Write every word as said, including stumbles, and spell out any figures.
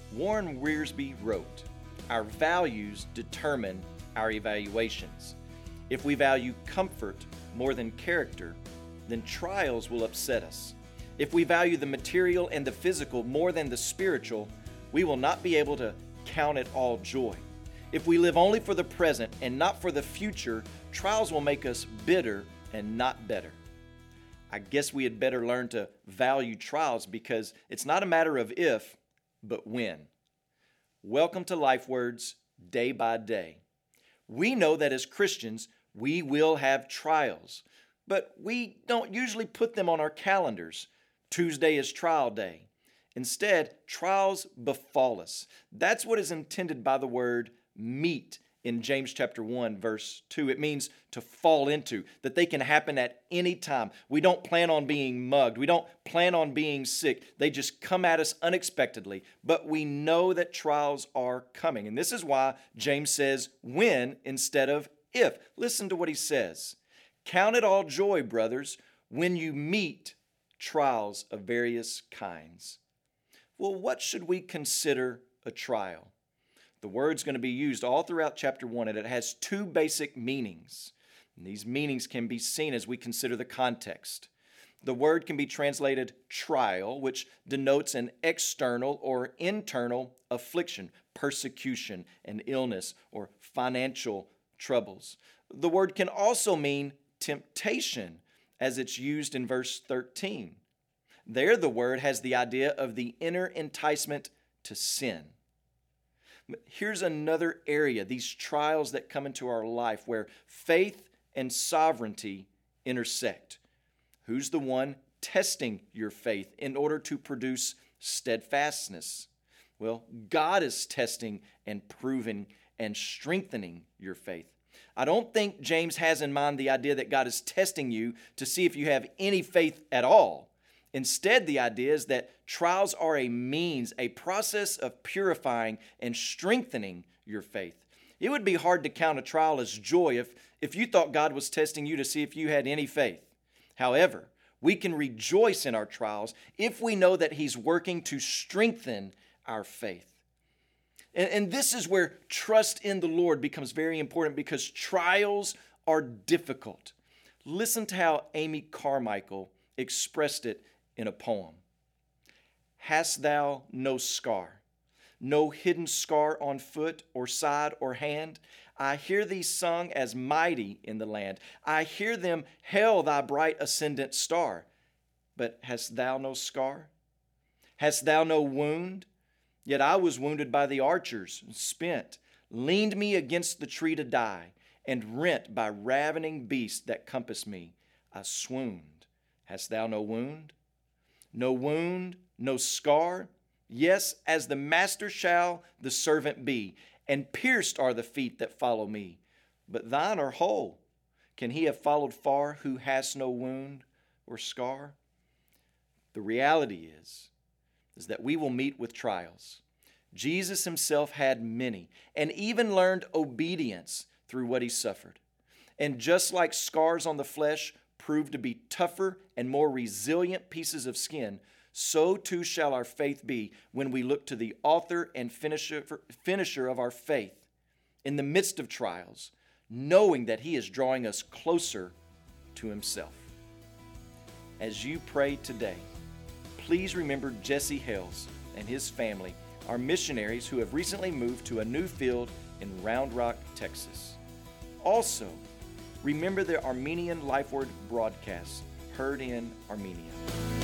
Warren Wiersbe wrote, "Our values determine our evaluations. If we value comfort more than character, then trials will upset us. If we value the material and the physical more than the spiritual, we will not be able to count it all joy. If we live only for the present and not for the future, trials will make us bitter and not better." I guess we had better learn to value trials because it's not a matter of if, but when. Welcome to Life Words, Day by Day. We know that as Christians, we will have trials, but we don't usually put them on our calendars. Tuesday is trial day. Instead, trials befall us. That's what is intended by the word meet in James chapter one, verse two. It means to fall into, that they can happen at any time. We don't plan on being mugged. We don't plan on being sick. They just come at us unexpectedly. But we know that trials are coming. And this is why James says when instead of if. Listen to what he says. "Count it all joy, brothers, when you meet trials of various kinds." Well, what should we consider a trial? The word's going to be used all throughout chapter one, and it has two basic meanings. And these meanings can be seen as we consider the context. The word can be translated trial, which denotes an external or internal affliction, persecution, and illness, or financial troubles. The word can also mean temptation, as it's used in verse thirteen. There, the word has the idea of the inner enticement to sin. Here's another area, these trials that come into our life where faith and sovereignty intersect. Who's the one testing your faith in order to produce steadfastness? Well, God is testing and proving and strengthening your faith. I don't think James has in mind the idea that God is testing you to see if you have any faith at all. Instead, the idea is that trials are a means, a process of purifying and strengthening your faith. It would be hard to count a trial as joy if, if you thought God was testing you to see if you had any faith. However, we can rejoice in our trials if we know that He's working to strengthen our faith. And, and this is where trust in the Lord becomes very important because trials are difficult. Listen to how Amy Carmichael expressed it in a poem. "Hast thou no scar, no hidden scar on foot or side or hand? I hear thee sung as mighty in the land. I hear them hail thy bright ascendant star. But hast thou no scar? Hast thou no wound? Yet I was wounded by the archers, spent, leaned me against the tree to die, and rent by ravening beasts that compassed me. I swooned. Hast thou no wound? No wound, no scar? Yes, as the master shall the servant be, and pierced are the feet that follow me. But thine are whole. Can he have followed far who has no wound or scar?" The reality is, is that we will meet with trials. Jesus himself had many, and even learned obedience through what he suffered. And just like scars on the flesh prove to be tougher and more resilient pieces of skin, so too shall our faith be when we look to the author and finisher, finisher of our faith in the midst of trials, knowing that He is drawing us closer to Himself. As you pray today, please remember Jesse Hales and his family, our missionaries who have recently moved to a new field in Round Rock, Texas. Also, remember the Armenian Life Word broadcasts heard in Armenia.